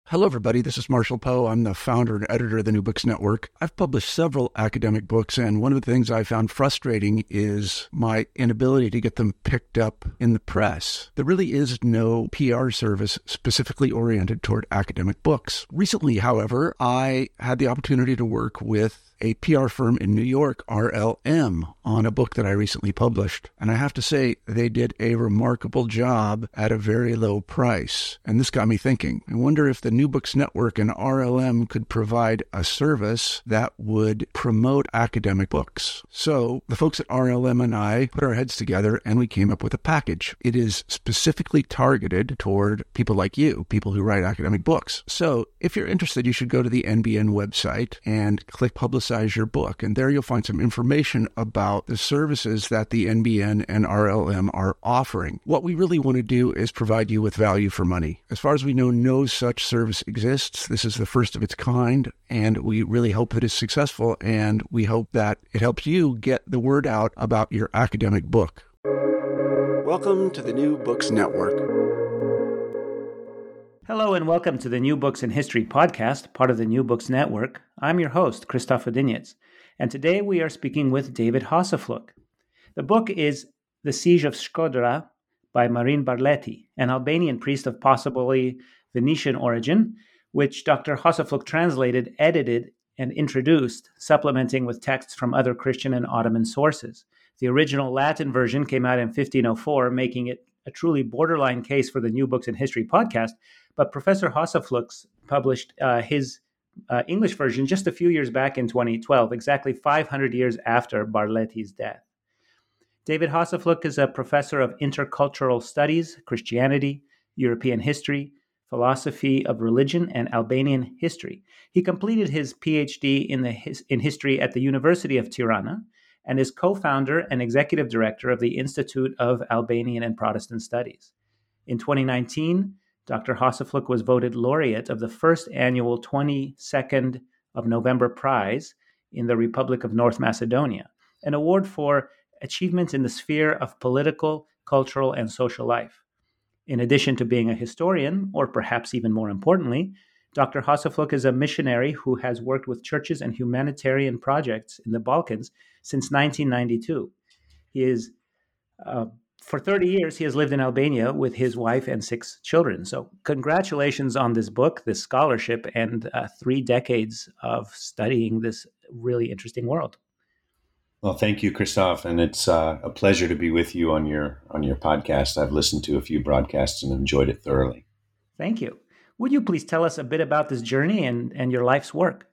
Hello, everybody. This is Marshall Poe. I'm the founder and editor of the New Books Network. I've published several academic books, and one of the things I found frustrating is my inability to get them picked up in the press. There really is no PR service specifically oriented toward academic books. Recently, however, I had the opportunity to work with a PR firm in New York, RLM, on a book that I recently published. And I have to say, they did a remarkable job at a very low price. And this got me thinking. I wonder if the New Books Network and RLM could provide a service that would promote academic books. So the folks at RLM and I put our heads together and we came up with a package. It is specifically targeted toward people like you, people who write academic books. So if you're interested, you should go to the NBN website and click Publicize Your Book. And there you'll find some information about the services that the NBN and RLM are offering. What we really want to do is provide you with value for money. As far as we know, no such service exists. This is the first of its kind, and we really hope that it's successful, and we hope that it helps you get the word out about your academic book. Welcome to the New Books Network. Hello and welcome to the New Books in History podcast, part of the New Books Network. I'm your host, Christoph Odinitz, and today we are speaking with David Hosefluk. The book is The Siege of Shkodra by Marin Barleti, an Albanian priest of possibly Venetian origin, which Dr. Hosefluk translated, edited, and introduced, supplementing with texts from other Christian and Ottoman sources. The original Latin version came out in 1504, making it a truly borderline case for the New Books in History podcast, but Professor Hosefluk published his English version just a few years back in 2012, exactly 500 years after Barleti's death. David Hosefluk is a professor of intercultural studies, Christianity, European history, philosophy of religion, and Albanian history. He completed his PhD in history at the University of Tirana and is co-founder and executive director of the Institute of Albanian and Protestant Studies. In 2019, Dr. Hosefluk was voted laureate of the first annual 22nd of November Prize in the Republic of North Macedonia, an award for achievements in the sphere of political, cultural, and social life. In addition to being a historian, or perhaps even more importantly, Dr. Hosefluk is a missionary who has worked with churches and humanitarian projects in the Balkans since 1992. He is For 30 years, he has lived in Albania with his wife and 6 children. So congratulations on this book, this scholarship, and 3 decades of studying this really interesting world. Well, thank you, Christoph, and it's a pleasure to be with you on your podcast. I've listened to a few broadcasts and enjoyed it thoroughly. Thank you. Would you please tell us a bit about this journey and your life's work?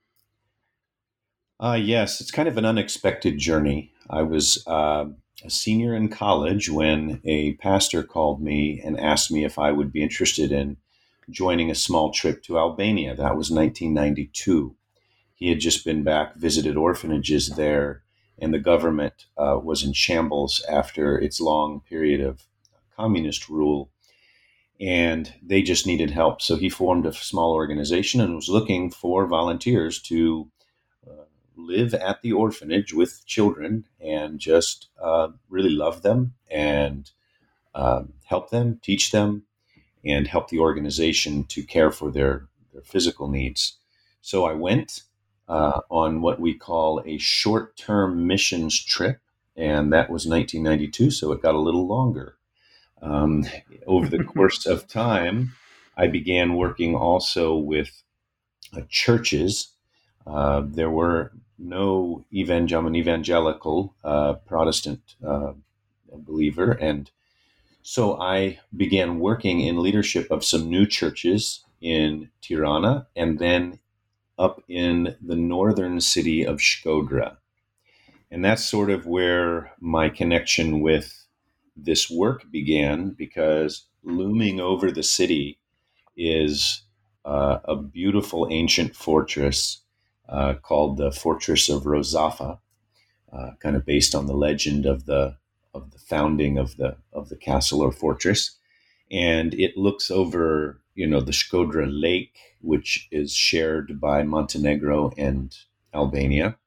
Yes, it's kind of an unexpected journey. I was a senior in college when a pastor called me and asked me if I would be interested in joining a small trip to Albania. That was 1992. He had just been back, visited orphanages there, and the government was in shambles after its long period of communist rule, and they just needed help. So he formed a small organization and was looking for volunteers to live at the orphanage with children and just really love them and help them, teach them, and help the organization to care for their physical needs. So I went on what we call a short-term missions trip, and that was 1992, so it got a little longer. Over the course of time, I began working also with churches. There were no evangelical Protestant believer, and so I began working in leadership of some new churches in Tirana and then up in the northern city of Shkodra. And that's sort of where my connection with this work began, because looming over the city is a beautiful ancient fortress called the Fortress of Rozafa, kind of based on the legend of the founding of the castle or fortress. And it looks over, the Shkodra Lake, which is shared by Montenegro and Albania,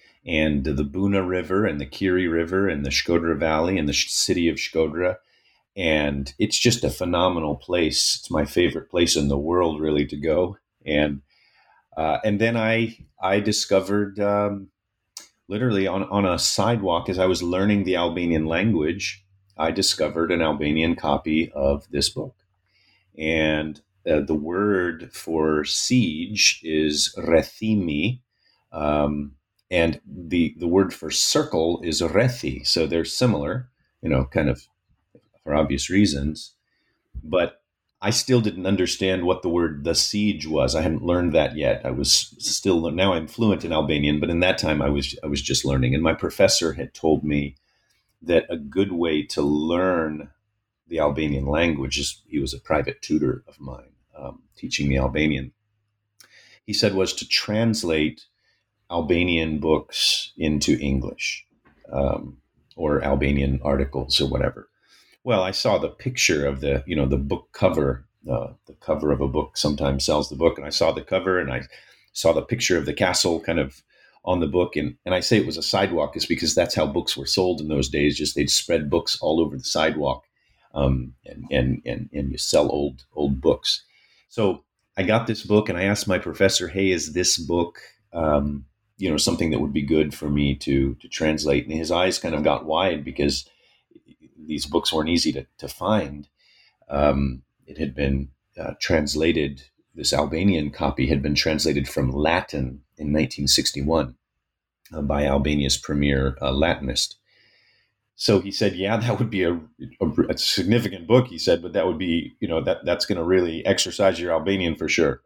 and the Buna River and the Kiri River and the Shkodra Valley and the city of Shkodra. And it's just a phenomenal place. It's my favorite place in the world, really, to go. And then I discovered, literally on a sidewalk, as I was learning the Albanian language, I discovered an Albanian copy of this book. And the word for siege is rethimi, and the word for circle is rethi. So they're similar, kind of for obvious reasons. But I still didn't understand what the siege was. I hadn't learned that yet. I was still, now I'm fluent in Albanian, but in that time I was just learning. And my professor had told me that a good way to learn the Albanian language is, he was a private tutor of mine, teaching me Albanian. He said was to translate Albanian books into English, or Albanian articles or whatever. Well, I saw the picture of the book cover. The cover of a book sometimes sells the book, and I saw the cover, and I saw the picture of the castle kind of on the book, and I say it was a sidewalk is because that's how books were sold in those days. Just they'd spread books all over the sidewalk, and you sell old books. So I got this book, and I asked my professor, "Hey, is this book something that would be good for me to translate?" And his eyes kind of got wide because these books weren't easy to find. It had been translated. This Albanian copy had been translated from Latin in 1961 by Albania's premier Latinist. So he said, "Yeah, that would be a significant book." He said, "But that would be, that's going to really exercise your Albanian for sure."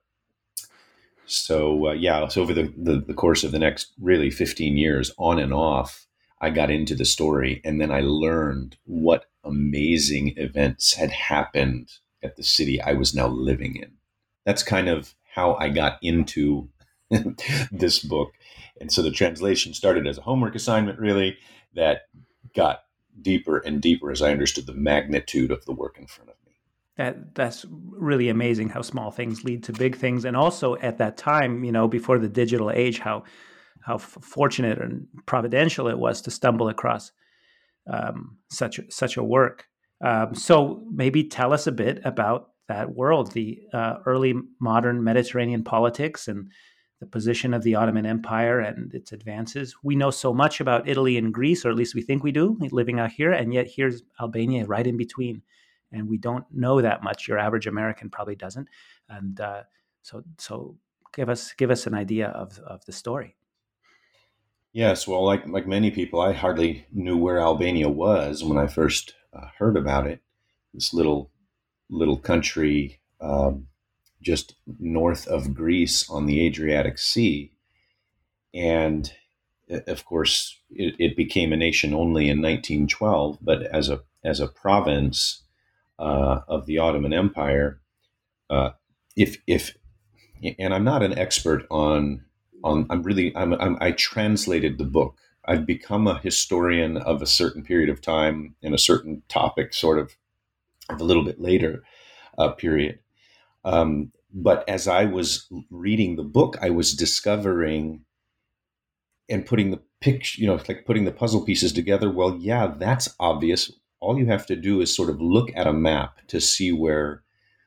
So so over the course of the next really 15 years, on and off, I got into the story, and then I learned what amazing events had happened at the city I was now living in. That's kind of how I got into this book. And so the translation started as a homework assignment, really, that got deeper and deeper as I understood the magnitude of the work in front of me. That's really amazing how small things lead to big things. And also at that time, before the digital age, how fortunate and providential it was to stumble across such a work. So maybe tell us a bit about that world, the early modern Mediterranean politics and the position of the Ottoman Empire and its advances. We know so much about Italy and Greece, or at least we think we do, living out here, and yet here's Albania right in between, and we don't know that much. Your average American probably doesn't, and so give us an idea of the story. Yes, well, like many people, I hardly knew where Albania was when I first heard about it. This little country just north of Greece on the Adriatic Sea, and of course, it became a nation only in 1912. But as a province of the Ottoman Empire, if and I'm not an expert on. I translated the book. I've become a historian of a certain period of time in a certain topic, sort of a little bit later period. But as I was reading the book, I was discovering and putting the picture, like putting the puzzle pieces together. Well, yeah, that's obvious. All you have to do is sort of look at a map to see where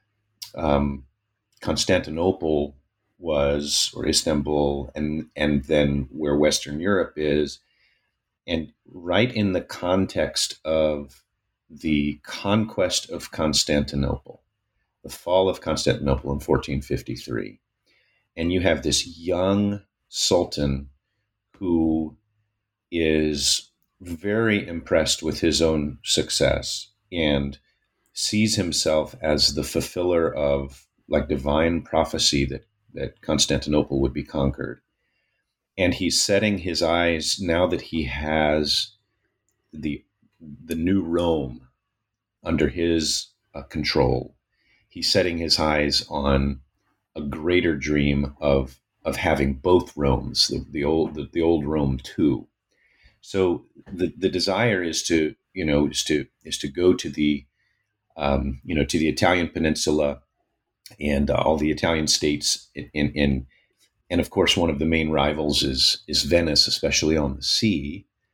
Constantinople was, or Istanbul, and then where Western Europe is, and right in the context of the conquest of Constantinople, the fall of Constantinople in 1453, and you have this young sultan who is very impressed with his own success and sees himself as the fulfiller of like divine prophecy that Constantinople would be conquered. And he's setting his eyes, now that he has the new Rome under his control, he's setting his eyes on a greater dream of having both Romes, the old Rome too. So the desire is to go to the to the Italian peninsula and all the Italian states and of course, one of the main rivals is Venice, especially on the sea.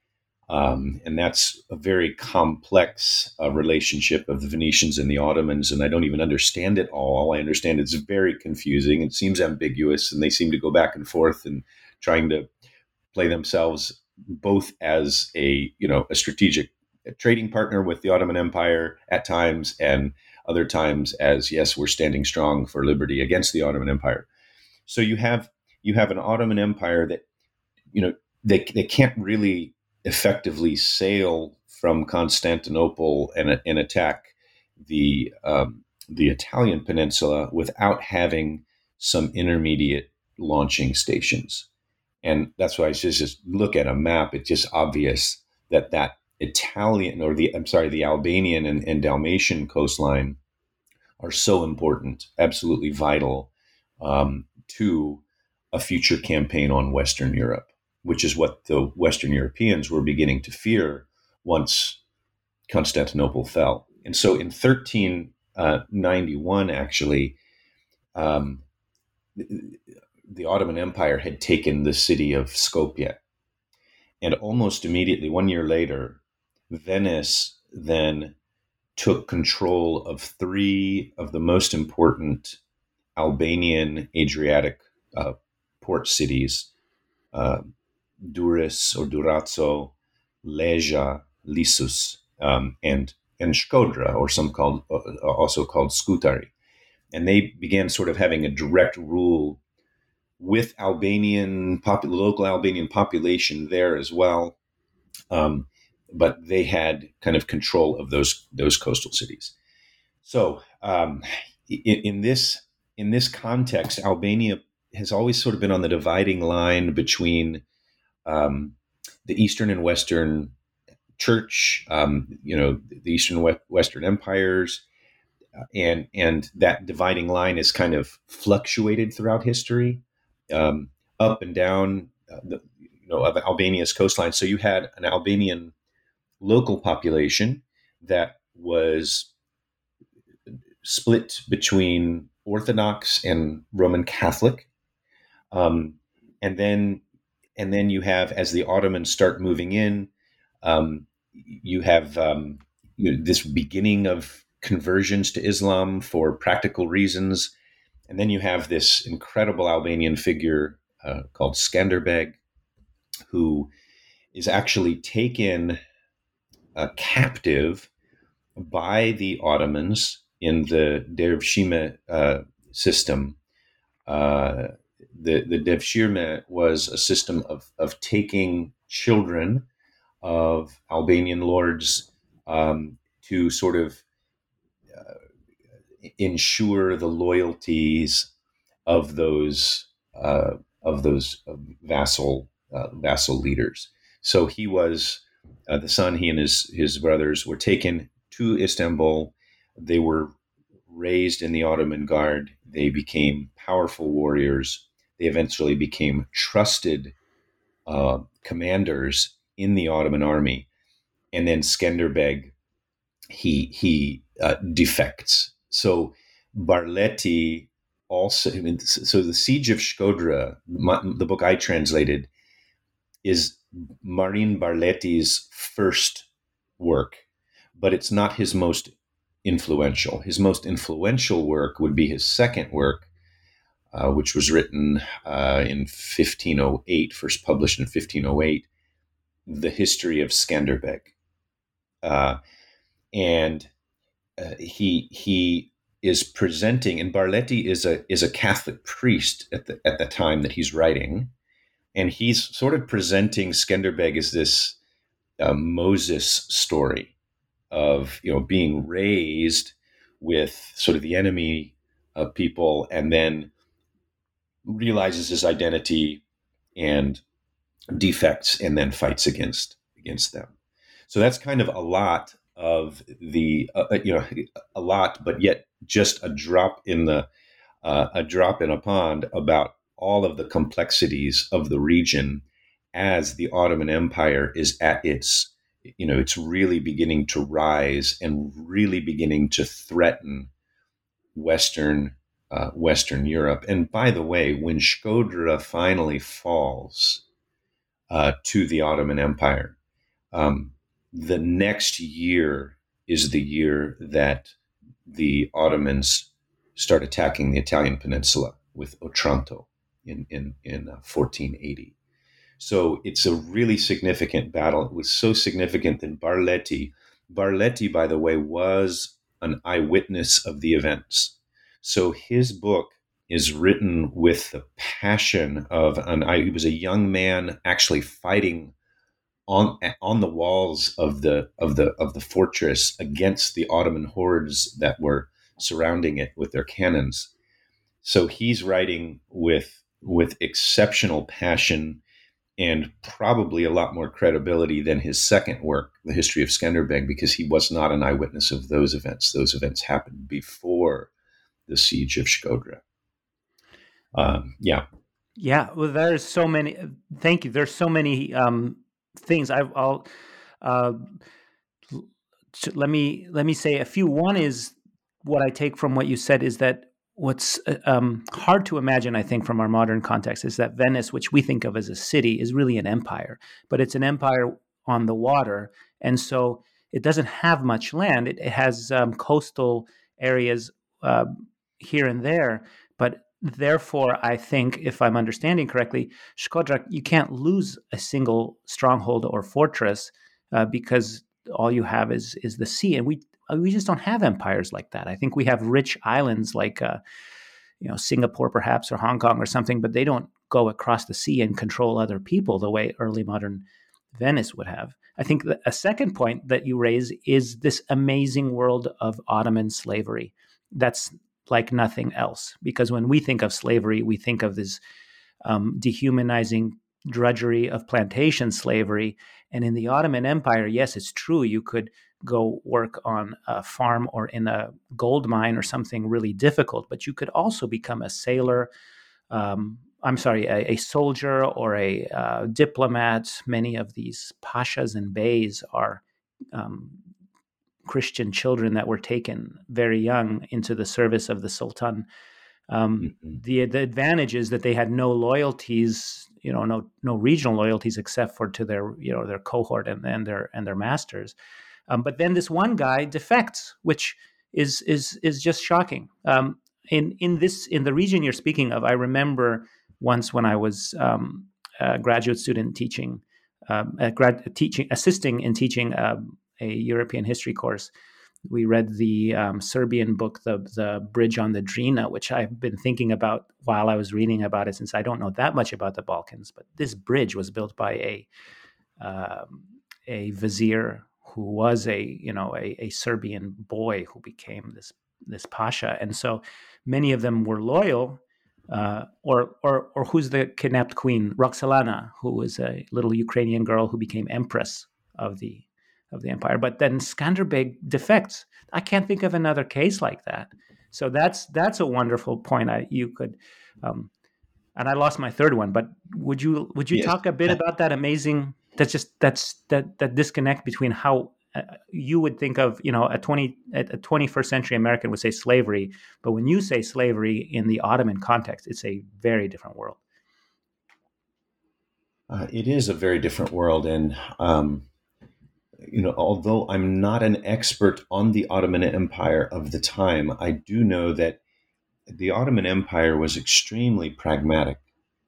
And that's a very complex relationship of the Venetians and the Ottomans. And I don't even understand it all. All I understand it's very confusing. It seems ambiguous, and they seem to go back and forth and trying to play themselves both as a strategic trading partner with the Ottoman Empire at times, and other times as, yes, we're standing strong for liberty against the Ottoman Empire. So you have an Ottoman Empire that, they can't really effectively sail from Constantinople and attack the Italian peninsula without having some intermediate launching stations. And that's why I just look at a map. It's just obvious that Italian, or the Albanian and Dalmatian coastline are so important, absolutely vital to a future campaign on Western Europe, which is what the Western Europeans were beginning to fear once Constantinople fell. And so in 1391, actually, the Ottoman Empire had taken the city of Skopje. And almost immediately, 1 year later, Venice then took control of three of the most important Albanian Adriatic port cities, Duris or Durazzo, Leja, Lissus, and Shkodra, or also called Scutari. And they began sort of having a direct rule with local Albanian population there as well. But they had kind of control of those coastal cities. So in this context, Albania has always sort of been on the dividing line between the Eastern and Western Church, the Eastern and Western empires, and that dividing line has kind of fluctuated throughout history, up and down of Albania's coastline. So you had an Albanian local population that was split between Orthodox and Roman Catholic, and then you have, as the Ottomans start moving in, you have this beginning of conversions to Islam for practical reasons, and then you have this incredible Albanian figure called Skanderbeg, who is actually taken captive by the Ottomans in the Devshirme system. The Devshirme was a system of taking children of Albanian lords to sort of ensure the loyalties of those vassal leaders. So he was the son. He and his brothers were taken to Istanbul. They were raised in the Ottoman Guard. They became powerful warriors. They eventually became trusted commanders in the Ottoman army. And then Skanderbeg, he defects. So Barleti also, so the Siege of Shkodra, the book I translated, is Marin Barleti's first work, but it's not his most influential. His most influential work would be his second work, which was written in 1508, first published in 1508, The History of Skanderbeg. And he is presenting, and Barleti is a Catholic priest at the time that he's writing, and he's sort of presenting Skanderbeg as this Moses story of being raised with sort of the enemy of people, and then realizes his identity and defects, and then fights against them. So that's kind of a lot of the a lot, but yet just a drop in a pond about all of the complexities of the region as the Ottoman Empire is at its it's really beginning to rise and really beginning to threaten Western Europe. And by the way, when Shkodra finally falls to the Ottoman Empire, The next year is the year that the Ottomans start attacking the Italian peninsula with Otranto in 1480. So it's a really significant battle. It was so significant that Barletti, by the way, was an eyewitness of the events. So his book is written with the passion of he was a young man actually fighting on the walls of the fortress against the Ottoman hordes that were surrounding it with their cannons. So he's writing with exceptional passion and probably a lot more credibility than his second work, The History of Skanderbeg, because he was not an eyewitness of those events. Those events happened before the siege of Shkodra. Yeah. Well, there's so many. Thank you. There's so many things. I'll let me say a few. One is what I take from what you said is that what's hard to imagine, I think, from our modern context is that Venice, which we think of as a city, is really an empire, but it's an empire on the water. And so it doesn't have much land. It has coastal areas here and there, but therefore, I think, if I'm understanding correctly, Shkodra, you can't lose a single stronghold or fortress because all you have is the sea. And we just don't have empires like that. I think we have rich islands like Singapore perhaps, or Hong Kong or something, but they don't go across the sea and control other people the way early modern Venice would have. I think that a second point that you raise is this amazing world of Ottoman slavery. That's like nothing else, because when we think of slavery, we think of this dehumanizing drudgery of plantation slavery. And in the Ottoman Empire, yes, it's true, you could go work on a farm or in a gold mine or something really difficult, but you could also become a sailor, a soldier or a diplomat. Many of these pashas and beys are Christian children that were taken very young into the service of the Sultan. The advantage is that they had no loyalties, no regional loyalties except for to their their cohort and their masters. But then this one guy defects, which is just shocking. In the region you're speaking of, I remember once when I was a graduate student assisting in teaching a European history course. We read the Serbian book, the Bridge on the Drina, which I've been thinking about while I was reading about it, since I don't know that much about the Balkans. But this bridge was built by a vizier who was a Serbian boy who became this pasha, and so many of them were loyal. Or who's the kidnapped queen, Roxolana, who was a little Ukrainian girl who became empress of the empire. But then Skanderbeg defects. I can't think of another case like that. So that's a wonderful point. You could, and I lost my third one. But would you yes. talk a bit about that amazing? That disconnect between how you would think of a 21st century American would say slavery, but when you say slavery in the Ottoman context, it's a very different world. It is a very different world, and although I'm not an expert on the Ottoman Empire of the time, I do know that the Ottoman Empire was extremely pragmatic.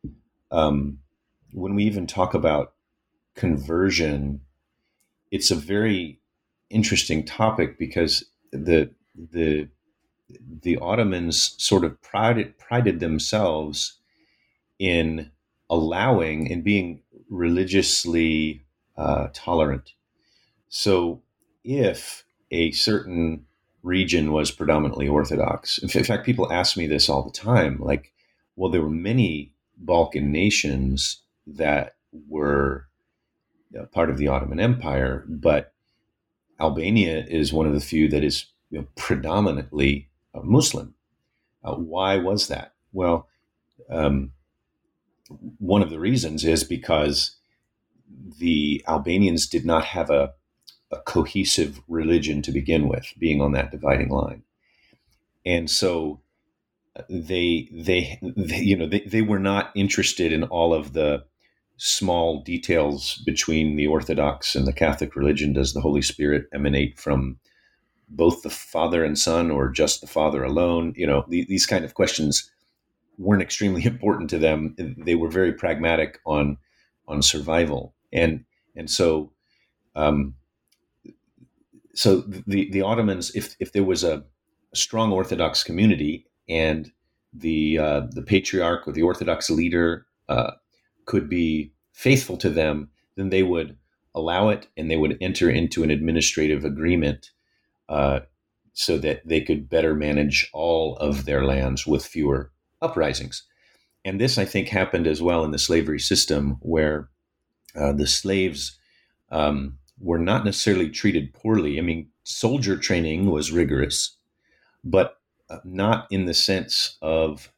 When we even talk about conversion, it's a very interesting topic because the Ottomans sort of prided themselves in allowing and being religiously tolerant. So if a certain region was predominantly Orthodox, in fact, people ask me this all the time, like, well, there were many Balkan nations that were part of the Ottoman Empire, but Albania is one of the few that is predominantly Muslim. Why was that? Well, one of the reasons is because the Albanians did not have a cohesive religion to begin with, being on that dividing line, and so they were not interested in all of the small details between the Orthodox and the Catholic religion. Does the Holy Spirit emanate from both the Father and Son, or just the Father alone? These kind of questions weren't extremely important to them. They were very pragmatic on survival, and so so the Ottomans, if there was a strong Orthodox community and the patriarch or the Orthodox leader could be faithful to them, then they would allow it, and they would enter into an administrative agreement so that they could better manage all of their lands with fewer uprisings. And this, I think, happened as well in the slavery system, where the slaves were not necessarily treated poorly. I mean, soldier training was rigorous, but not in the sense of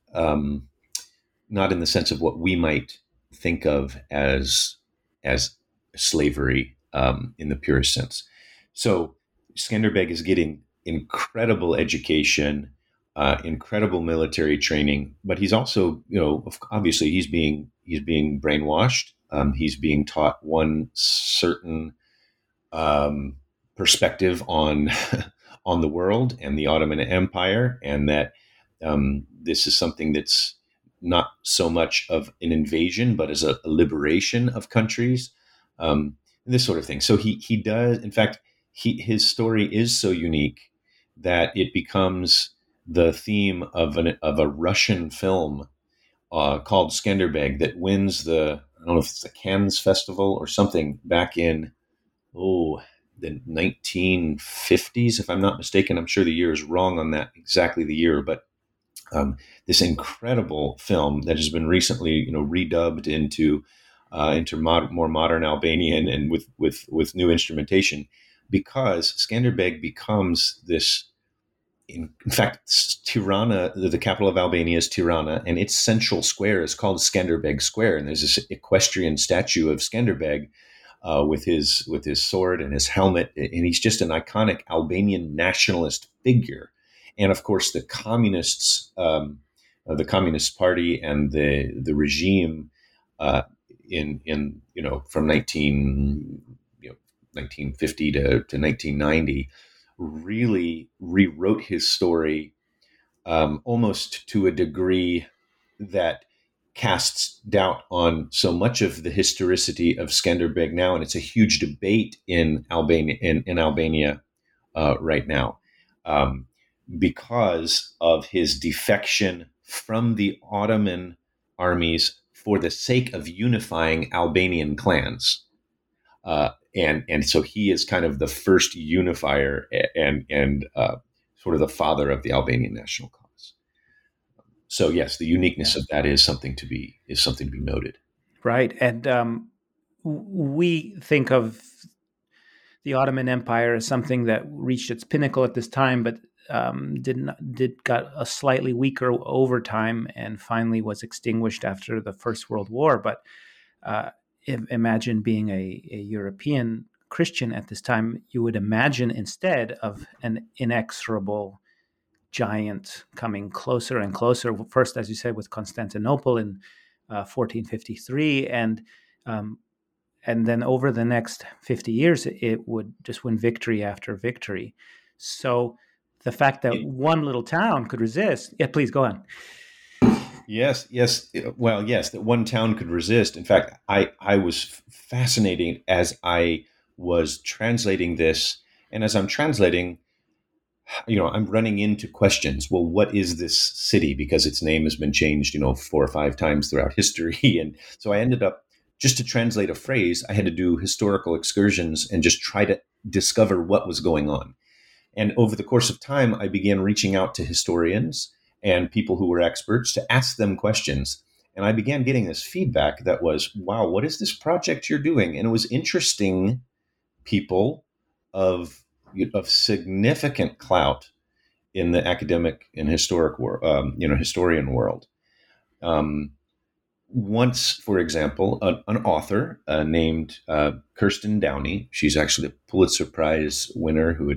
what we might think of as slavery in the purest sense. So Skanderbeg is getting incredible education, incredible military training, but he's also, obviously he's being brainwashed. He's being taught one certain perspective on the world and the Ottoman Empire, and that this is something that's not so much of an invasion, but as a liberation of countries, this sort of thing. So he does, in fact, his story is so unique that it becomes the theme of a Russian film called Skanderbeg that wins I don't know if it's the Cannes Festival or something back in the 1950s, if I'm not mistaken. I'm sure the year is wrong on that, exactly the year, but this incredible film that has been recently, redubbed into more modern Albanian and with new instrumentation, because Skanderbeg becomes this. In fact, Tirana, the capital of Albania, is Tirana, and its central square is called Skanderbeg Square. And there's this equestrian statue of Skanderbeg with his sword and his helmet, and he's just an iconic Albanian nationalist figure. And of course, the communists, the Communist Party, and the regime from 1950 to 1990 really rewrote his story almost to a degree that casts doubt on so much of the historicity of Skanderbeg now, and it's a huge debate in Albania right now because of his defection from the Ottoman armies for the sake of unifying Albanian clans. And so he is kind of the first unifier and sort of the father of the Albanian national cause. So yes, the uniqueness of that is something to be noted. Right, and we think of the Ottoman Empire as something that reached its pinnacle at this time, but got a slightly weaker over time, and finally was extinguished after the First World War. But imagine being a European Christian at this time, you would imagine instead of an inexorable giant coming closer and closer. First, as you said, with Constantinople in 1453, and then over the next 50 years, it would just win victory after victory. So the fact that one little town could resist, please go on. Yes. Well, yes, that one town could resist. In fact, I was fascinated as I was translating this, and as I'm translating, I'm running into questions. Well, what is this city? Because its name has been changed, 4 or 5 times throughout history. And so I ended up, just to translate a phrase, I had to do historical excursions and just try to discover what was going on. And over the course of time, I began reaching out to historians and people who were experts to ask them questions. And I began getting this feedback that was, wow, what is this project you're doing? And it was interesting people of significant clout in the academic and historic world, historian world. Once, for example, an author named Kirsten Downey, she's actually a Pulitzer Prize winner who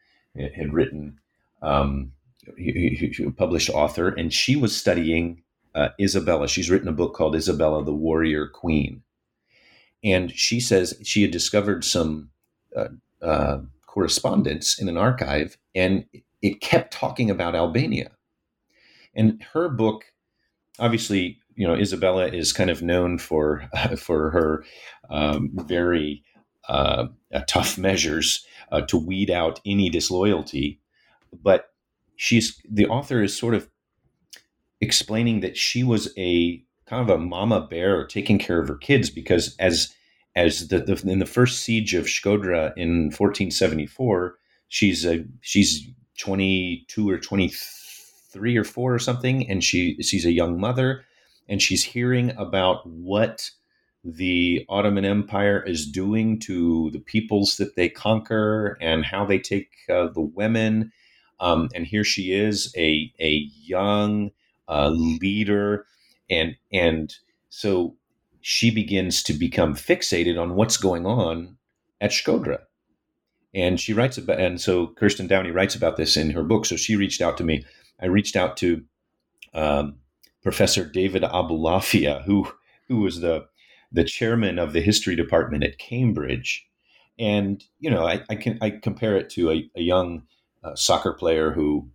had written, published author, and she was studying Isabella. She's written a book called Isabella, the Warrior Queen. And she says she had discovered some correspondence in an archive, and it kept talking about Albania. And her book, obviously, Isabella is kind of known for her very tough measures to weed out any disloyalty. But the author is sort of explaining that she was a kind of a mama bear taking care of her kids, because as in the first siege of Shkodra in 1474, she's 22 or 23 or 4 or something, and she's a young mother, and she's hearing about what the Ottoman Empire is doing to the peoples that they conquer and how they take the women. And here she is, a young leader, and so she begins to become fixated on what's going on at Shkodra. And she writes about, and so Kirsten Downey writes about this in her book. So she reached out to me. I reached out to Professor David Abulafia, who was the chairman of the history department at Cambridge. And, I compare it to a young soccer player who,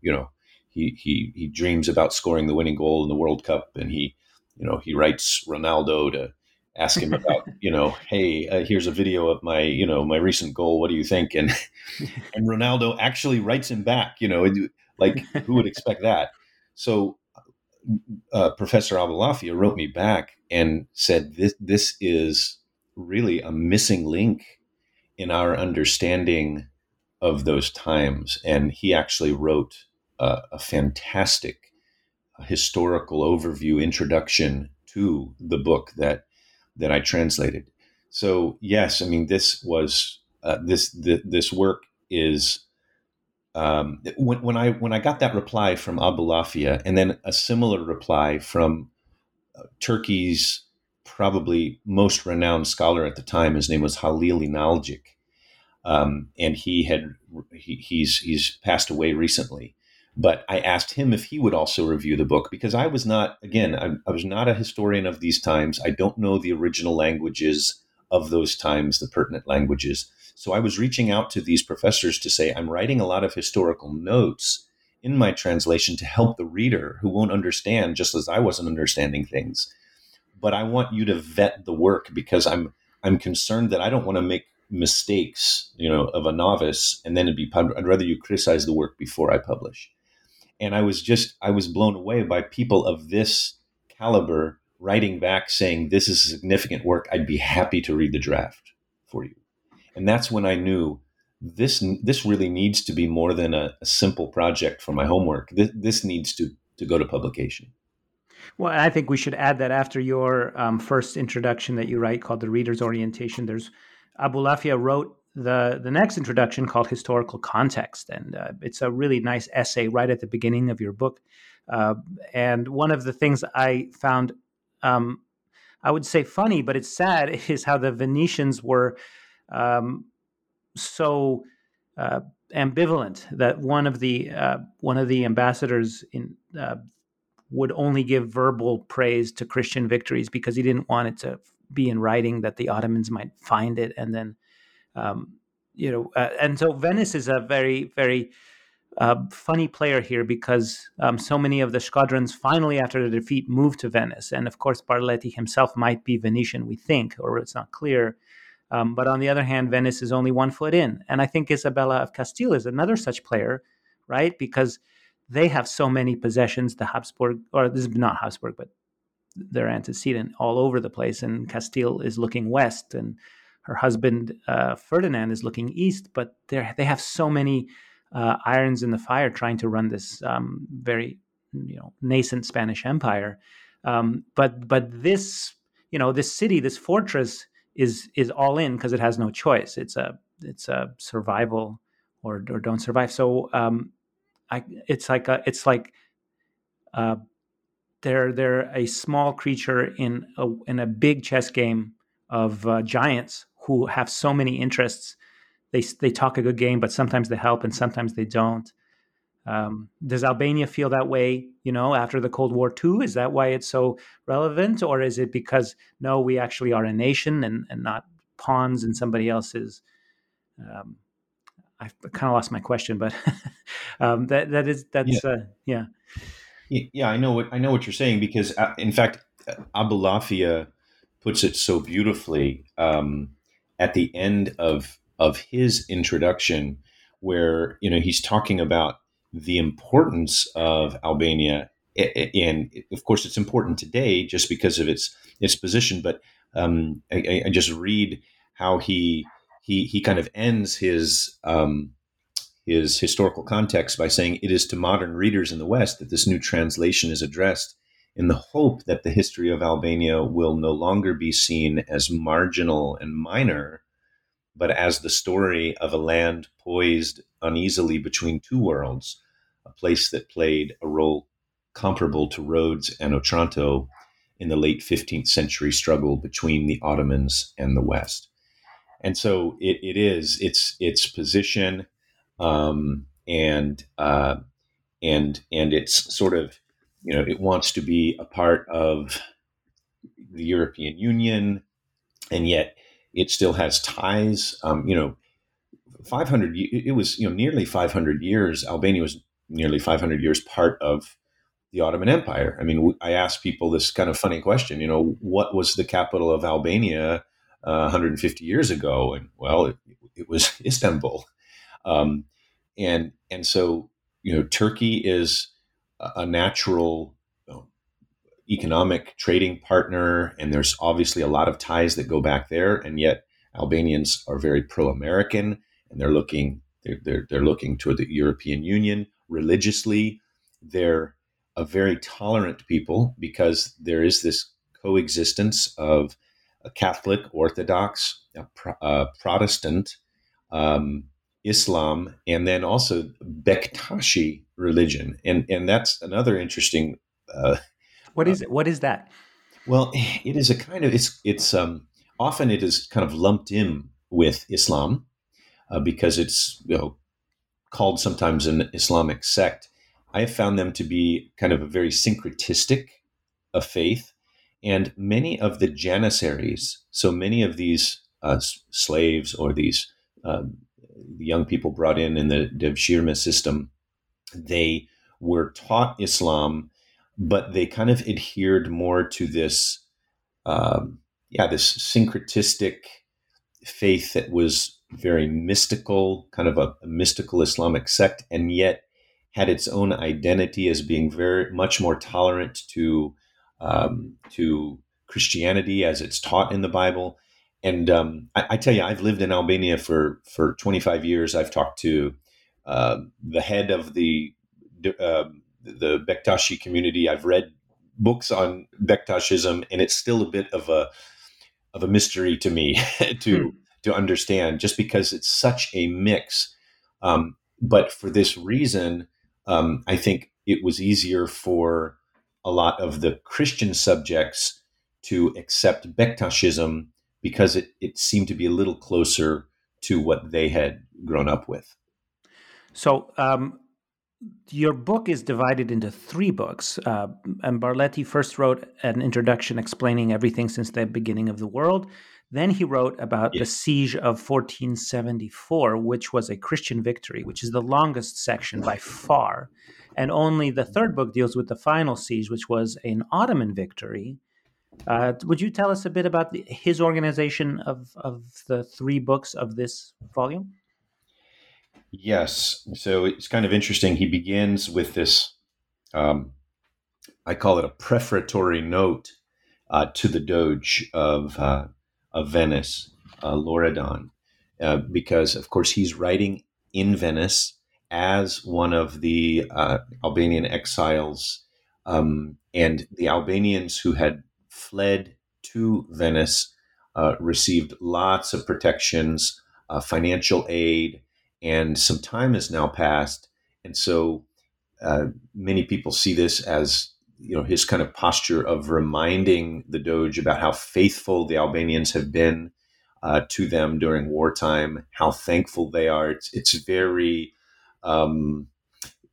he dreams about scoring the winning goal in the World Cup, and he writes Ronaldo to ask him about, hey, here's a video of my recent goal. What do you think? And Ronaldo actually writes him back, like who would expect that? So Professor Abulafia wrote me back and said, this is really a missing link in our understanding of those times. And he actually wrote a fantastic historical overview introduction to the book that I translated. So yes, I mean, this was this work is when I got that reply from Abulafia, and then a similar reply from Turkey's probably most renowned scholar at the time. His name was Halil İnalcık, and he's passed away recently. But I asked him if he would also review the book, because I was not a historian of these times. I don't know the original languages of those times, the pertinent languages. So I was reaching out to these professors to say, I'm writing a lot of historical notes in my translation to help the reader who won't understand, just as I wasn't understanding things. But I want you to vet the work, because I'm concerned that I don't want to make mistakes, of a novice, and then I'd rather you criticize the work before I publish. And I was blown away by people of this caliber writing back saying, this is significant work. I'd be happy to read the draft for you. And that's when I knew this really needs to be more than a simple project for my homework. This needs to go to publication. Well, I think we should add that after your first introduction that you write called The Reader's Orientation, Abulafia wrote the next introduction called Historical Context. And it's a really nice essay right at the beginning of your book. And one of the things I found, I would say funny, but it's sad, is how the Venetians were so ambivalent that one of the ambassadors would only give verbal praise to Christian victories, because he didn't want it to be in writing that the Ottomans might find it, and then and so Venice is a very, very funny player here, because so many of the squadrons finally, after the defeat, moved to Venice, and of course Barletti himself might be Venetian, we think, or it's not clear. But on the other hand, Venice is only 1 foot in, and I think Isabella of Castile is another such player, right? Because they have so many possessions, the Habsburg, or this is not Habsburg, but their antecedent, all over the place, and Castile is looking west, and her husband Ferdinand is looking east, but they have so many irons in the fire trying to run this very nascent Spanish Empire. But this this city, this fortress is all in, because it has no choice. It's a survival or don't survive. So they're a small creature in a big chess game of giants who have so many interests. They talk a good game, but sometimes they help and sometimes they don't. Does Albania feel that way, after the Cold War too? Is that why it's so relevant? Or is it because, no, we actually are a nation and not pawns in somebody else's? Um, I've kind of lost my question, but Yeah, yeah. yeah, I know what you're saying because, in fact, Abulafia puts it so beautifully at the end of his introduction, where he's talking about the importance of Albania, and of course, it's important today just because of its position. But I just read how he kind of ends his historical context by saying it is to modern readers in the West that this new translation is addressed in the hope that the history of Albania will no longer be seen as marginal and minor, but as the story of a land poised uneasily between two worlds, a place that played a role comparable to Rhodes and Otranto in the late 15th century struggle between the Ottomans and the West. And so its position, and it's sort of, it wants to be a part of the European Union, and yet it still has ties. 500. It was nearly 500 years. Albania was nearly 500 years part of the Ottoman Empire. I mean, I ask people this kind of funny question. What was the capital of Albania 150 years ago? And well, it was Istanbul. And so Turkey is a natural economic trading partner, and there's obviously a lot of ties that go back there. And yet Albanians are very pro-American, and they're looking toward the European Union religiously. They're a very tolerant people because there is this coexistence of a Catholic, Orthodox, Protestant, Islam, and then also Bektashi religion, and that's another interesting. What is it? What is that? Well, it is a kind of it's often it is kind of lumped in with Islam because it's called sometimes an Islamic sect. I have found them to be kind of a very syncretistic of faith, and many of the janissaries, so many of these slaves or these young people brought in the Devshirme system, they were taught Islam, but they kind of adhered more to this, this syncretistic faith that was very mystical, kind of a mystical Islamic sect, and yet had its own identity as being very much more tolerant to Christianity as it's taught in the Bible. And I tell you, I've lived in Albania for 25 years. I've talked to the head of the Bektashi community. I've read books on Bektashism, and it's still a bit of a mystery to me to understand, just because it's such a mix. But for this reason, I think it was easier for a lot of the Christian subjects to accept Bektashism because it seemed to be a little closer to what they had grown up with. So your book is divided into 3 books. And Barleti first wrote an introduction explaining everything since the beginning of the world. Then he wrote about the siege of 1474, which was a Christian victory, which is the longest section by far. And only the 3rd book deals with the final siege, which was an Ottoman victory. Would you tell us a bit about his organization of the 3 books of this volume? Yes. So it's kind of interesting. He begins with this, I call it a prefatory note to the Doge of Venice, Loredan, because, of course, he's writing in Venice as one of the Albanian exiles, and the Albanians who had fled to Venice received lots of protections, financial aid, and some time has now passed. And so many people see this as his kind of posture of reminding the Doge about how faithful the Albanians have been to them during wartime, how thankful they are. It's very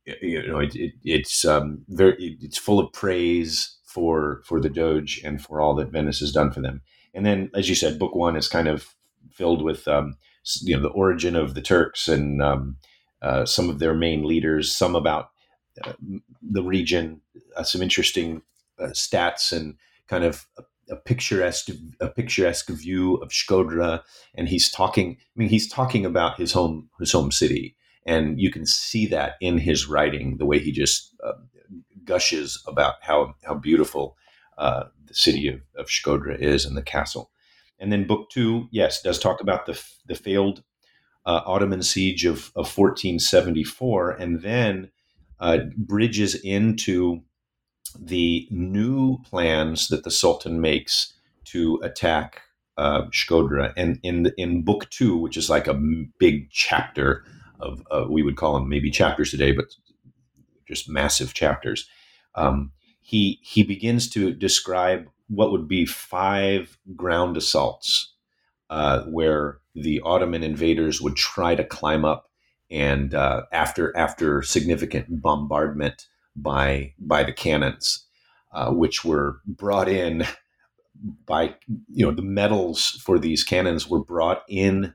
it's full of praise for the Doge and for all that Venice has done for them. And then, as you said, book one is kind of filled with the origin of the Turks and some of their main leaders, some about the region, some interesting stats, and kind of a picturesque view of Shkodra. And he's talking about his home city, and you can see that in his writing, the way he just gushes about how beautiful the city of Shkodra is and the castle. And then book two, yes, does talk about the failed Ottoman siege of 1474, and then bridges into the new plans that the Sultan makes to attack Shkodra. And in book two, which is like a big chapter of we would call them maybe chapters today, but just massive chapters, he begins to describe what would be 5 ground assaults where the Ottoman invaders would try to climb up, and after significant bombardment by the cannons, which were brought in by the metals for these cannons were brought in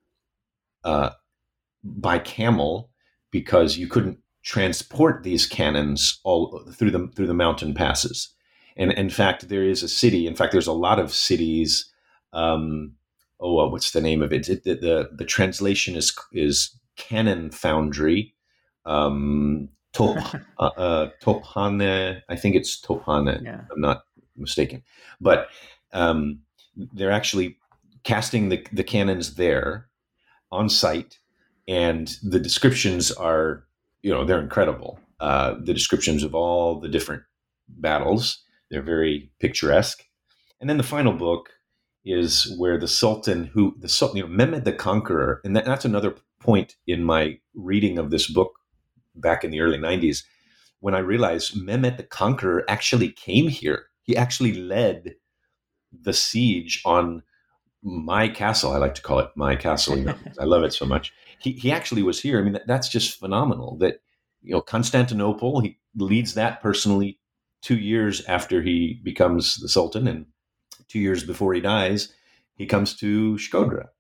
by camel, because you couldn't transport these cannons all through the mountain passes. And in fact, there's a lot of cities. What's the name of it? The translation is Cannon Foundry. Tophane, I think it's Tophane. Yeah. I'm not mistaken, but they're actually casting the cannons there on site, and the descriptions are, they're incredible. The descriptions of all the different battles, they're very picturesque. And then the final book is where the Sultan, Mehmed the Conqueror, and that's another point in my reading of this book back in the early 90s, when I realized Mehmed the Conqueror actually came here. He actually led the siege on my castle. I like to call it my castle. I love it so much. He actually was here. I mean, that's just phenomenal that, Constantinople, he leads that personally 2 years after he becomes the Sultan, and 2 years before he dies, he comes to Shkodra.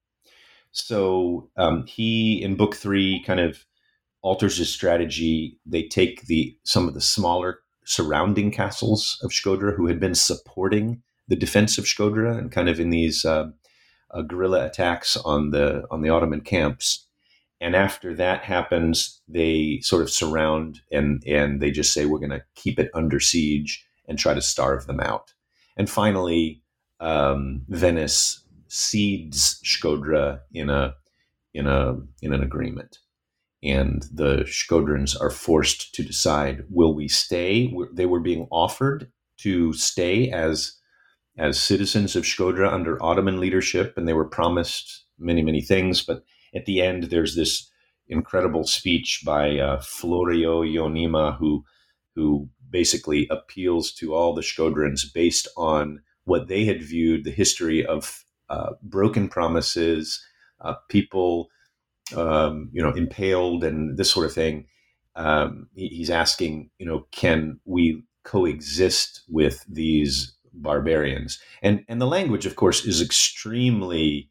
So he, in book 3, kind of alters his strategy. They take some of the smaller surrounding castles of Shkodra, who had been supporting the defense of Shkodra, and kind of in these guerrilla attacks on the Ottoman camps. And after that happens, they sort of surround and they just say, we're going to keep it under siege and try to starve them out. And finally, Venice cedes Shkodra in an agreement, and the Shkodrans are forced to decide: will we stay? They were being offered to stay as citizens of Shkodra under Ottoman leadership, and they were promised many, many things. But at the end, there's this incredible speech by Florio Ionima, who basically appeals to all the Shkodrans based on what they had viewed the history of broken promises, people, impaled, and this sort of thing. He's asking, can we coexist with these barbarians? And the language, of course, is extremely,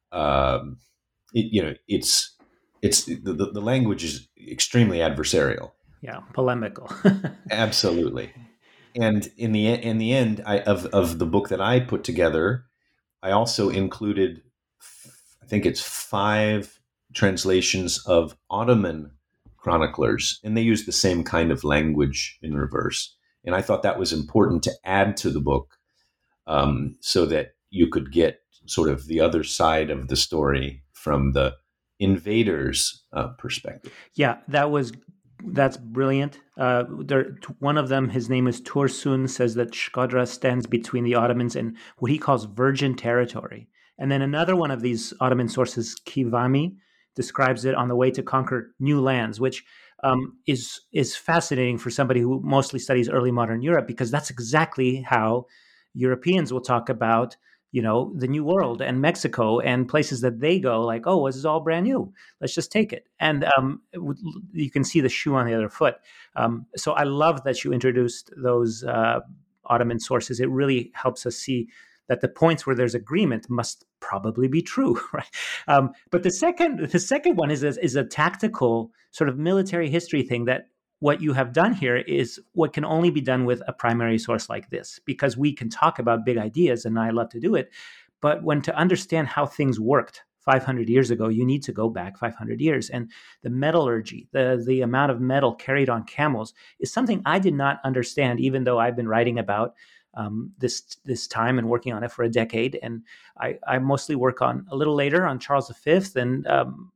the language is extremely adversarial. Yeah, polemical. Absolutely. And in the end, of the book that I put together, I also included, I think it's 5 translations of Ottoman chroniclers, and they use the same kind of language in reverse. And I thought that was important to add to the book, so that you could get sort of the other side of the story from the invaders' perspective. Yeah, that's brilliant. One of them, his name is Tursun, says that Shkodra stands between the Ottomans and what he calls virgin territory. And then another one of these Ottoman sources, Kivami, describes it on the way to conquer new lands, which is fascinating for somebody who mostly studies early modern Europe, because that's exactly how Europeans will talk about, the New World and Mexico and places that they go, like, oh, this is all brand new. Let's just take it. And you can see the shoe on the other foot. So I love that you introduced those Ottoman sources. It really helps us see that the points where there's agreement must probably be true, right? But the second one is a tactical sort of military history thing, that what you have done here is what can only be done with a primary source like this, because we can talk about big ideas, and I love to do it. But when to understand how things worked 500 years ago, you need to go back 500 years. And the metallurgy, the amount of metal carried on camels, is something I did not understand, even though I've been writing about this time and working on it for a decade. And I mostly work on a little later on Charles V and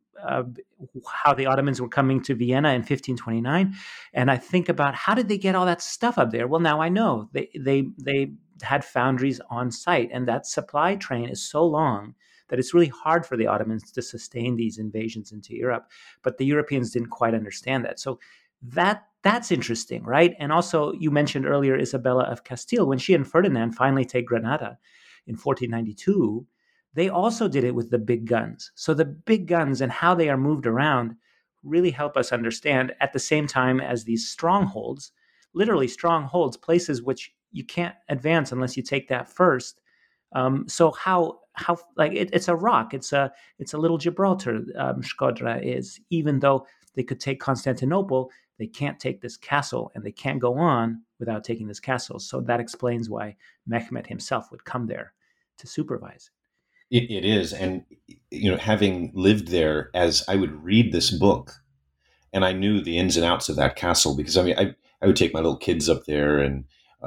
how the Ottomans were coming to Vienna in 1529. And I think about, how did they get all that stuff up there? Well, now I know they had foundries on site, and that supply train is so long that it's really hard for the Ottomans to sustain these invasions into Europe. But the Europeans didn't quite understand that. So that's interesting, right? And also, you mentioned earlier Isabella of Castile. When she and Ferdinand finally take Granada in 1492, they also did it with the big guns. So the big guns and how they are moved around really help us understand, at the same time as these strongholds, literally strongholds, places which you can't advance unless you take that first. So how like it's a rock, it's a little Gibraltar. Shkodra is, even though they could take Constantinople, they can't take this castle, and they can't go on without taking this castle. So that explains why Mehmed himself would come there to supervise. It is. And, having lived there, as I would read this book, and I knew the ins and outs of that castle, because I would take my little kids up there, and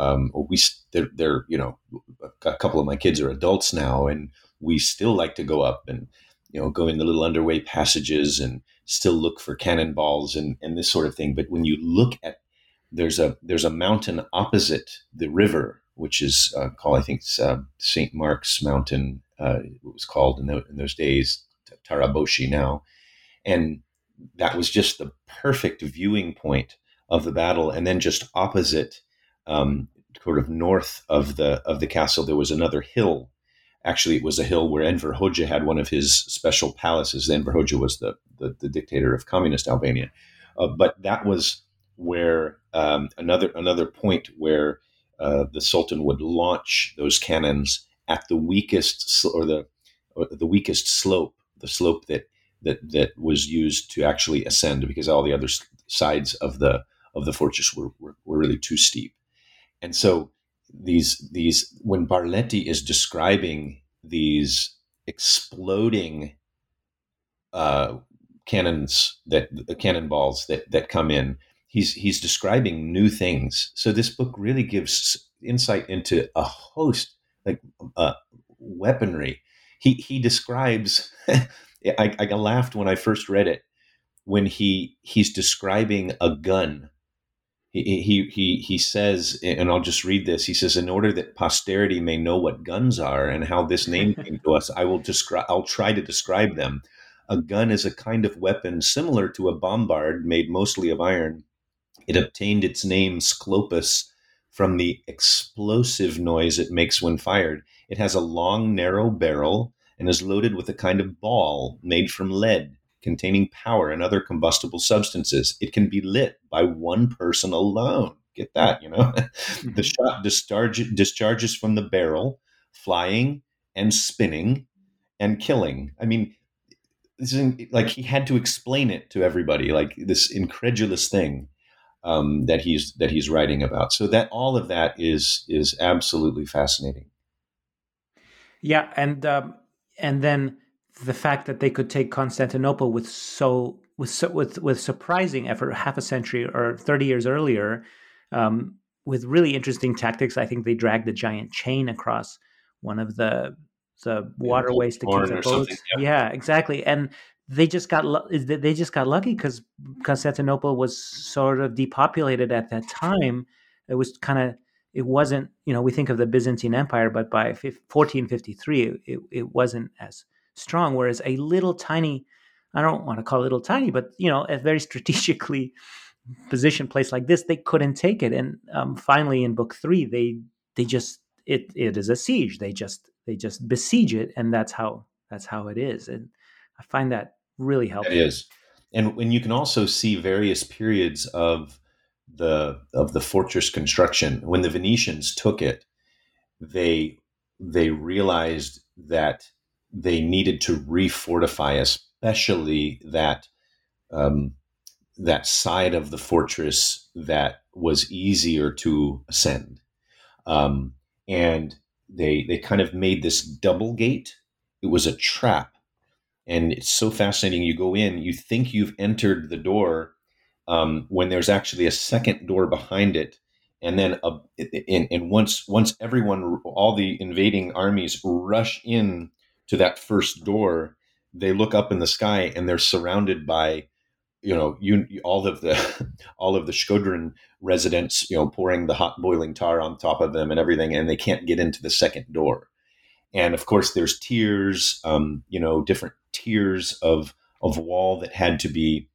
they're a couple of my kids are adults now, and we still like to go up and, go in the little underway passages and still look for cannonballs and this sort of thing. But when you look at, there's a mountain opposite the river, which is called, I think, St. Mark's Mountain. It was called in those days, Taraboshi now. And that was just the perfect viewing point of the battle. And then just opposite, sort of north of the castle, there was another hill. Actually, it was a hill where Enver Hoxha had one of his special palaces. Enver Hoxha was the dictator of communist Albania. But that was where another point where the Sultan would launch those cannons at the weakest or the weakest slope, the slope that was used to actually ascend, because all the other sides of the fortress were really too steep. And so these when Barletti is describing these exploding cannonballs that come in, he's describing new things. So this book really gives insight into a host, like weaponry. He describes. I laughed when I first read it, when he's describing a gun. He says, and I'll just read this. He says, "In order that posterity may know what guns are and how this name came to us, I'll try to describe them. A gun is a kind of weapon similar to a bombard, made mostly of iron. It obtained its name Sclopus from the explosive noise it makes when fired. It has a long, narrow barrel and is loaded with a kind of ball made from lead, containing powder and other combustible substances. It can be lit by one person alone." Get that, Mm-hmm. The shot discharges from the barrel, flying and spinning and killing. I mean, this is like he had to explain it to everybody, like this incredulous thing that he's writing about. So that all of that is absolutely fascinating. Yeah, and then the fact that they could take Constantinople with surprising effort, half a century or 30 years earlier, with really interesting tactics. I think they dragged a giant chain across one of the waterways to keep the boats. Yeah, exactly. And they just got lucky, because Constantinople was sort of depopulated at that time. It wasn't, we think of the Byzantine Empire, but by 1453, it wasn't as strong. Whereas a little tiny, I don't want to call it little tiny, but, a very strategically positioned place like this, they couldn't take it. And finally, in book 3, it is a siege. They just they just besiege it, and that's how it is. And I find that really It helpful. is. And when you can also see various periods of the fortress construction. When the Venetians took it, they realized that they needed to refortify, especially um, that side of the fortress that was easier to ascend. Um, and they kind of made this double gate. It was a trap, and it's so fascinating. You go in, you think you've entered the door, when there's actually a second door behind it, and then and once everyone, all the invading armies rush in to that first door, they look up in the sky and they're surrounded by all of the all of the Shkodran residents, pouring the hot boiling tar on top of them and everything, and they can't get into the second door. And of course, there's tiers, different tiers of wall that had to be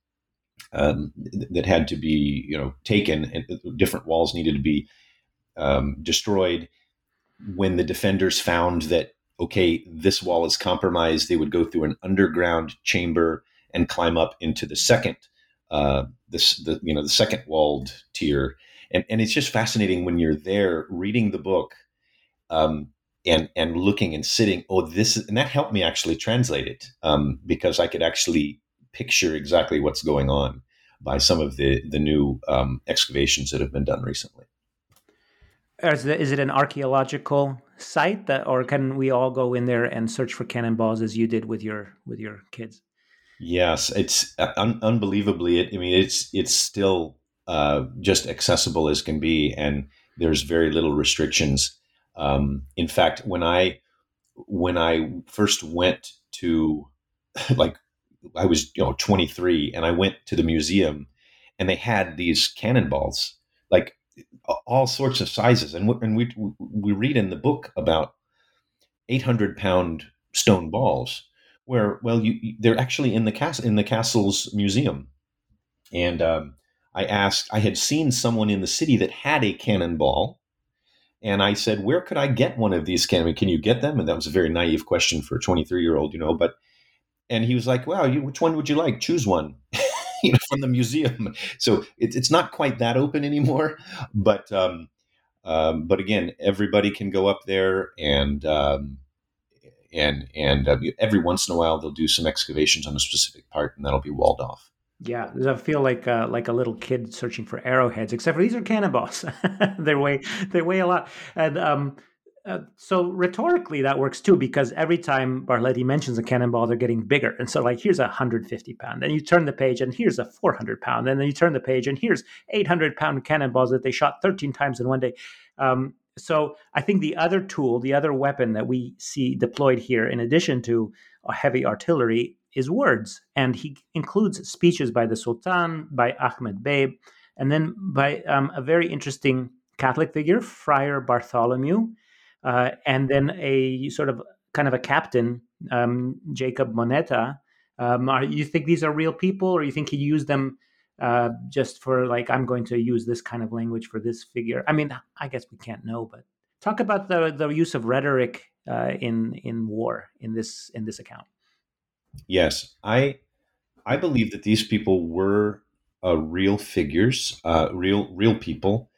taken, and different walls needed to be destroyed. When the defenders found that, okay, this wall is compromised, they would go through an underground chamber and climb up into the second, the second walled tier. And it's just fascinating when you're there reading the book, and looking and sitting. And that helped me actually translate it, because I could actually picture exactly what's going on by some of the new excavations that have been done recently. Is it an archaeological site or can we all go in there and search for cannonballs as you did with your kids? Yes, it's unbelievably. It's still just accessible as can be, and there's very little restrictions. In fact, when I first went to, like, I was 23, and I went to the museum, and they had these cannonballs, like all sorts of sizes, and we read in the book about 800-pound stone balls, where, well, they're actually in the castle's museum. And I had seen someone in the city that had a cannonball, and I said, where could I get one of these? Can you get them? And that was a very naive question for a 23-year-old, but. And he was like, "Wow, which one would you like? Choose one." From the museum. So it's not quite that open anymore, but again, everybody can go up there, and every once in a while they'll do some excavations on a specific part, and that'll be walled off. Yeah, I feel like a little kid searching for arrowheads, except for these are cannonballs. they weigh a lot, and so rhetorically that works too, because every time Barleti mentions a cannonball, they're getting bigger. And so, like, here's a 150-pound. Then you turn the page, and here's a 400-pound. And then you turn the page, and here's 800-pound cannonballs that they shot 13 times in one day. So I think the other tool, the other weapon that we see deployed here, in addition to heavy artillery, is words. And he includes speeches by the Sultan, by Ahmed Bey, and then by a very interesting Catholic figure, Friar Bartholomew, and then a sort of kind of a captain, Jacob Moneta. You think these are real people, or you think he used them just for, like, I'm going to use this kind of language for this figure? I mean, I guess we can't know, but talk about the use of rhetoric in war in this account. Yes, I believe that these people were real figures, real people.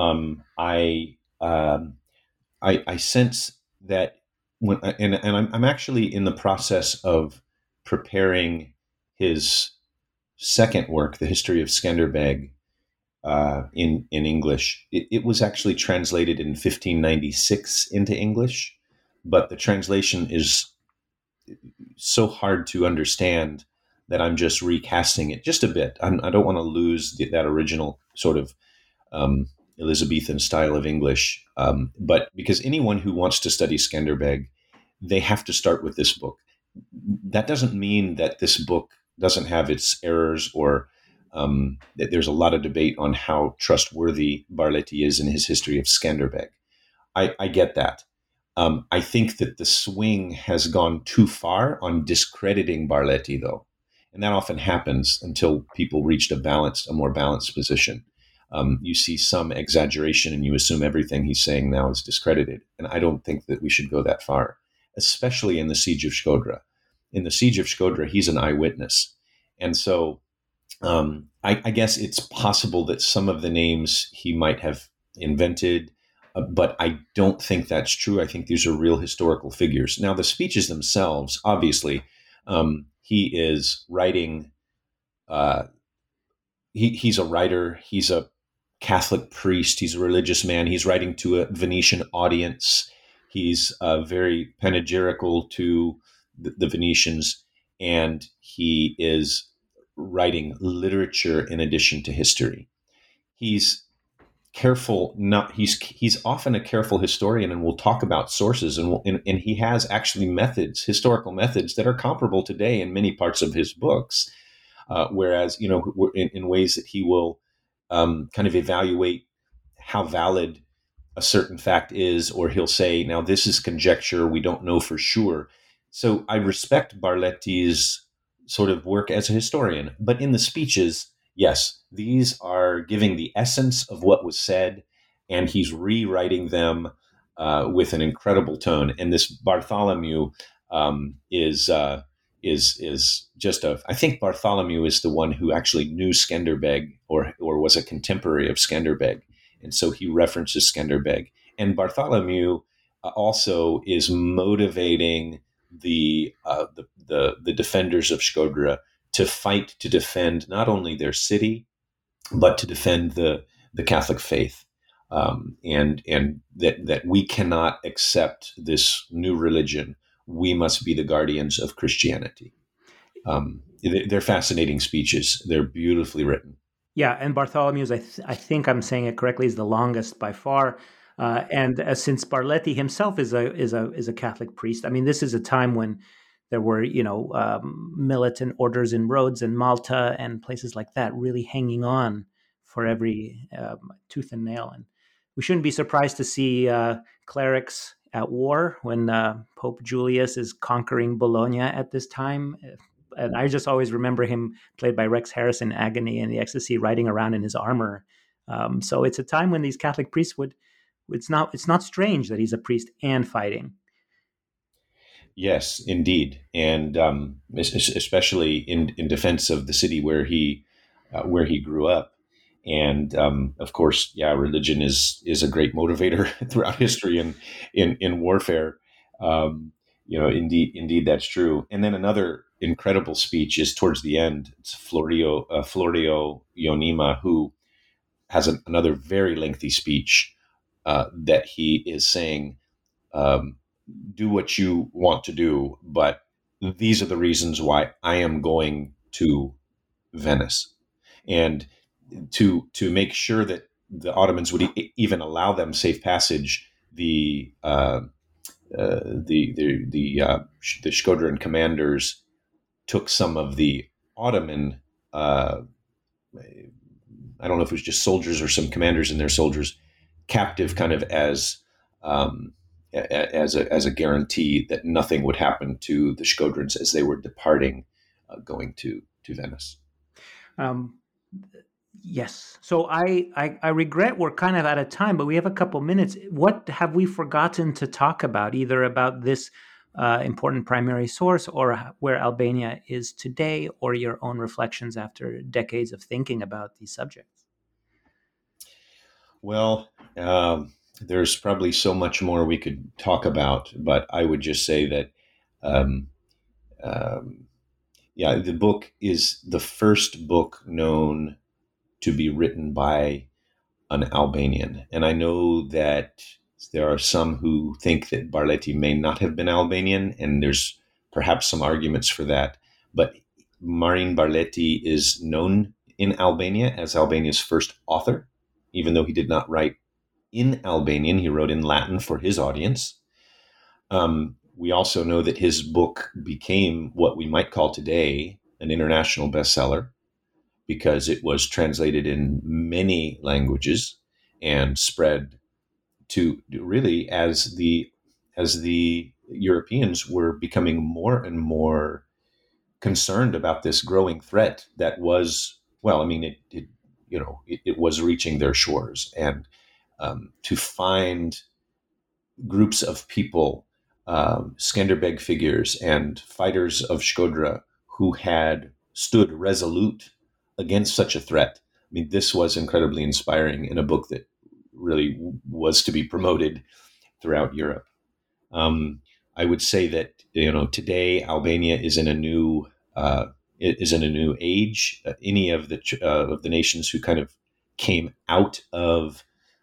I sense that and I'm actually in the process of preparing his second work, The History of Skanderbeg, in English. It was actually translated in 1596 into English, but the translation is so hard to understand that I'm just recasting it just a bit. I don't want to lose that original sort of Elizabethan style of English, but because anyone who wants to study Skanderbeg, they have to start with this book. That doesn't mean that this book doesn't have its errors, or that there's a lot of debate on how trustworthy Barleti is in his history of Skanderbeg. I get that. I think that the swing has gone too far on discrediting Barleti, though, and that often happens until people reached a more balanced position. you see some exaggeration and you assume everything he's saying now is discredited. And I don't think that we should go that far, especially in the Siege of Shkodra. In the Siege of Shkodra, he's an eyewitness. And so I guess it's possible that some of the names he might have invented, but I don't think that's true. I think these are real historical figures. Now, the speeches themselves, obviously, he is writing. He's a writer. He's a Catholic priest. He's a religious man. He's writing to a Venetian audience. He's very panegyrical to the Venetians, and he is writing literature in addition to history. He's careful, not he's often a careful historian, and will talk about sources, and he has actually historical methods that are comparable today in many parts of his books. Whereas, in ways that he will kind of evaluate how valid a certain fact is, or he'll say, now this is conjecture, we don't know for sure. So I respect Barletti's sort of work as a historian, but in the speeches, yes, these are giving the essence of what was said, and he's rewriting them with an incredible tone. And this Bartholomew is just I think Bartholomew is the one who actually knew Skenderbeg, or was a contemporary of Skenderbeg. And so he references Skenderbeg. And Bartholomew also is motivating the defenders of Shkodra to fight to defend not only their city, but to defend the Catholic faith, and that we cannot accept this new religion. We must be the guardians of Christianity. They're fascinating speeches. They're beautifully written. Yeah, and Bartholomew's, I think I'm saying it correctly, is the longest by far. And since Barletti himself is a Catholic priest, I mean, this is a time when there were, militant orders in Rhodes and Malta and places like that, really hanging on for every tooth and nail. And we shouldn't be surprised to see clerics at war when Pope Julius is conquering Bologna at this time. And I just always remember him, played by Rex Harrison, Agony and the Ecstasy, riding around in his armor. So it's a time when these Catholic priests it's not strange that he's a priest and fighting. Yes, indeed, and especially in defense of the city where he grew up. And of course, religion is a great motivator throughout history and in warfare. Indeed, that's true. And then another incredible speech is towards the end. It's Florio Ionima, who has another very lengthy speech that he is saying, do what you want to do, but these are the reasons why I am going to Venice. And to make sure that the Ottomans would even allow them safe passage, the Shkodran commanders took some of the Ottoman, I don't know if it was just soldiers or some commanders and their soldiers, captive, kind of as a guarantee that nothing would happen to the Shkodrans as they were departing, going to Venice. Yes. So I regret we're kind of out of time, but we have a couple minutes. What have we forgotten to talk about, either about this important primary source or where Albania is today, or your own reflections after decades of thinking about these subjects? Well, there's probably so much more we could talk about, but I would just say that, the book is the first book known to be written by an Albanian. And I know that there are some who think that Barletti may not have been Albanian, and there's perhaps some arguments for that. But Marin Barletti is known in Albania as Albania's first author, even though he did not write in Albanian. He wrote in Latin for his audience. We also know that his book became what we might call today an international bestseller, because it was translated in many languages and spread to really as the Europeans were becoming more and more concerned about this growing threat that was, it was reaching their shores. And to find groups of people, Skanderbeg figures and fighters of Shkodra who had stood resolute against such a threat. I mean, this was incredibly inspiring in a book that really was to be promoted throughout Europe. I would say that today Albania is in a new age. Any of the nations who kind of came out of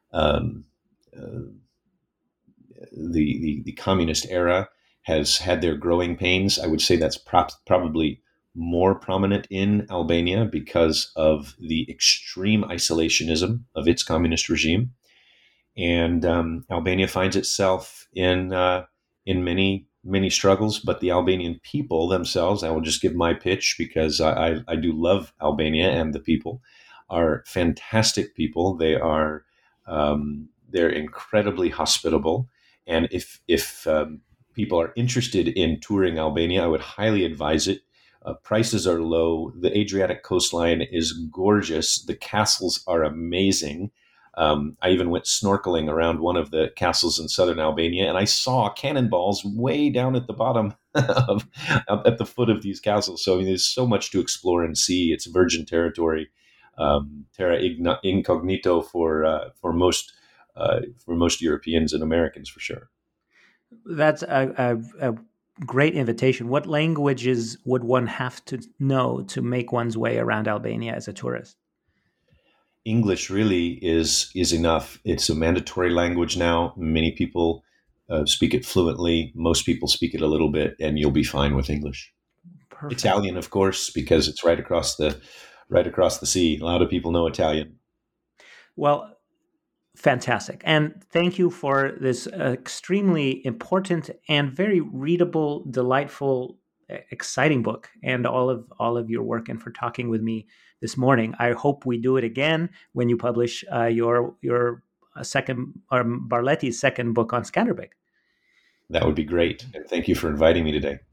the communist era has had their growing pains. I would say that's probably more prominent in Albania because of the extreme isolationism of its communist regime. And Albania finds itself in many struggles, but the Albanian people themselves, I will just give my pitch because I do love Albania, and the people are fantastic people. They're incredibly hospitable, and if people are interested in touring Albania, I would highly advise it. Prices are low. The Adriatic coastline is gorgeous. The castles are amazing. I even went snorkeling around one of the castles in southern Albania, and I saw cannonballs way down at the bottom at the foot of these castles. So I mean, there's so much to explore and see. It's virgin territory, terra incognito for most Europeans and Americans, for sure. That's a great invitation. What languages would one have to know to make one's way around Albania as a tourist? English really is enough. It's a mandatory language now. Many people speak it fluently. Most people speak it a little bit, and you'll be fine with English. Perfect. Italian, of course, because it's right across the sea. A lot of people know Italian. Well, fantastic. And thank you for this extremely important and very readable, delightful, exciting book, and all of your work, and for talking with me this morning. I hope we do it again when you publish your second, or Barletti's second book on Skanderbeg. That would be great. And thank you for inviting me today.